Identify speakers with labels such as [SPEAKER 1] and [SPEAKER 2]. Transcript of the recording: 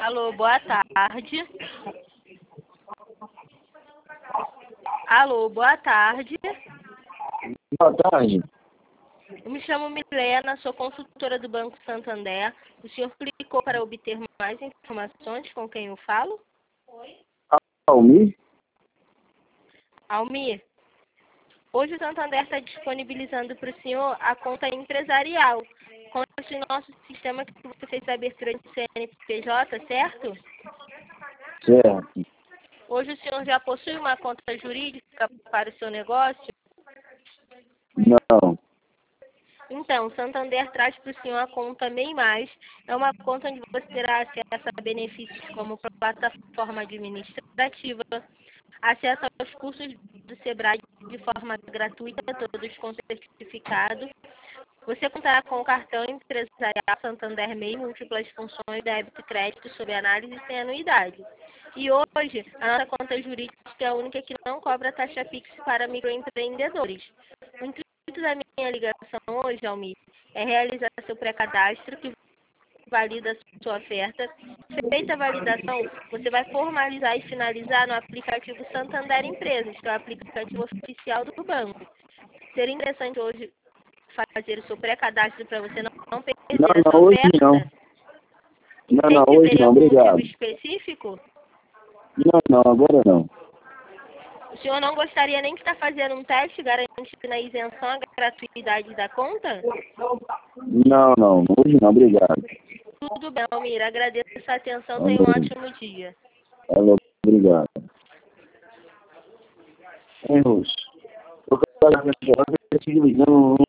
[SPEAKER 1] Alô, boa tarde. Alô, boa tarde.
[SPEAKER 2] Boa tarde.
[SPEAKER 1] Eu me chamo Milena, sou consultora do Banco Santander. O senhor clicou para obter mais informações com quem eu falo?
[SPEAKER 2] Almir?
[SPEAKER 1] Almir, hoje o Santander está disponibilizando para o senhor a conta empresarial. Consta em nosso sistema que você fez a abertura de CNPJ, certo?
[SPEAKER 2] Certo.
[SPEAKER 1] Hoje o senhor já possui uma conta jurídica para o seu negócio?
[SPEAKER 2] Não.
[SPEAKER 1] Então, o Santander traz para o senhor a conta MEI Mais. É uma conta onde você terá acesso a benefícios como plataforma administrativa, acesso aos cursos do Sebrae de forma gratuita, todos com certificado. Você contará com o cartão empresarial Santander MEI, múltiplas funções, débito e crédito sob análise sem anuidade. E hoje, a nossa conta jurídica é a única que não cobra taxa fixa para microempreendedores. O intuito da minha ligação hoje, Almir, é realizar seu pré-cadastro que valida a sua oferta. Feita a validação, você vai formalizar e finalizar no aplicativo Santander Empresas, que é o aplicativo oficial do banco. Seria interessante hoje fazer o seu pré-cadastro para você não perder a sua
[SPEAKER 2] Hoje
[SPEAKER 1] oferta?
[SPEAKER 2] não. Não, hoje
[SPEAKER 1] Teria
[SPEAKER 2] não,
[SPEAKER 1] algum
[SPEAKER 2] obrigado.
[SPEAKER 1] motivo específico?
[SPEAKER 2] Não, agora não.
[SPEAKER 1] O senhor não gostaria nem de estar fazendo um teste garantindo a isenção, a gratuidade da conta?
[SPEAKER 2] Não, hoje não, obrigado.
[SPEAKER 1] Tudo bem, Almir. Agradeço a atenção. Tenha um ótimo dia.
[SPEAKER 2] Alô, obrigado. Hein, Russo? Eu quero falar com a senhora, eu te ligando.